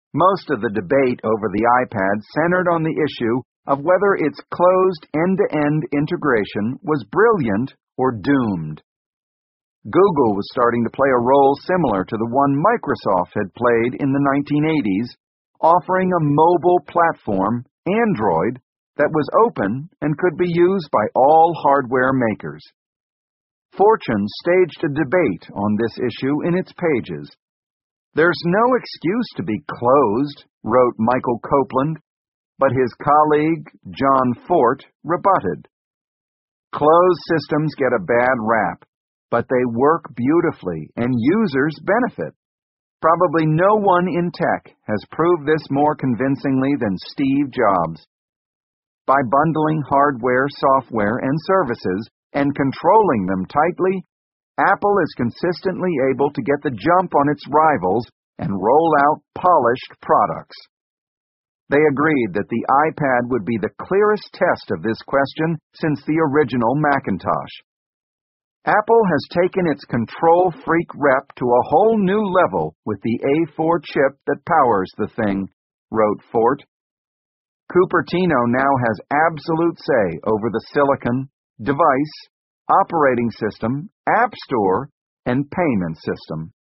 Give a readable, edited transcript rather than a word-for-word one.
Most of the debate over the iPad centered on the issue of whether its closed end-to-end integration was brilliant or doomed. Google was starting to play a role similar to the one Microsoft had played in the 1980s, offering a mobile platform, Android, that was open and could be used by all hardware makers. Fortune staged a debate on this issue in its pages. "There's no excuse to be closed," wrote Michael Copeland, but his colleague, John Fort, rebutted. "Closed systems get a bad rap, but they work beautifully and users benefit. Probably no one in tech has proved this more convincingly than Steve Jobs. By bundling hardware, software, and services and controlling them tightly, Apple is consistently able to get the jump on its rivals and roll out polished products." They agreed that the iPad would be the clearest test of this question since the original Macintosh. "Apple has taken its control freak rep to a whole new level with the A4 chip that powers the thing," wrote Fort. "Cupertino now has absolute say over the silicon, device, operating system, app store, and payment system."